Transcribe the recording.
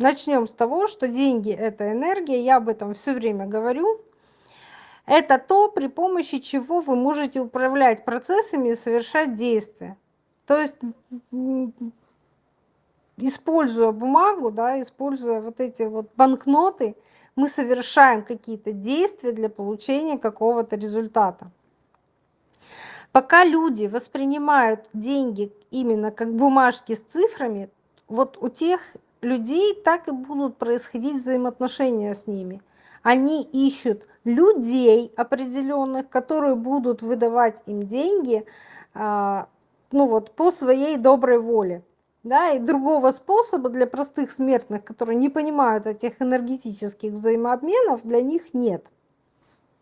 Начнем с того, что деньги – это энергия, я об этом все время говорю. Это то, при помощи чего вы можете управлять процессами и совершать действия. То есть, используя бумагу, да, используя вот эти вот банкноты, мы совершаем какие-то действия для получения какого-то результата. Пока люди воспринимают деньги именно как бумажки с цифрами, вот у тех людей так и будут происходить взаимоотношения с ними. Они ищут людей определенных, которые будут выдавать им деньги, ну вот, по своей доброй воле. Да, и другого способа для простых смертных, которые не понимают этих энергетических взаимообменов, для них нет.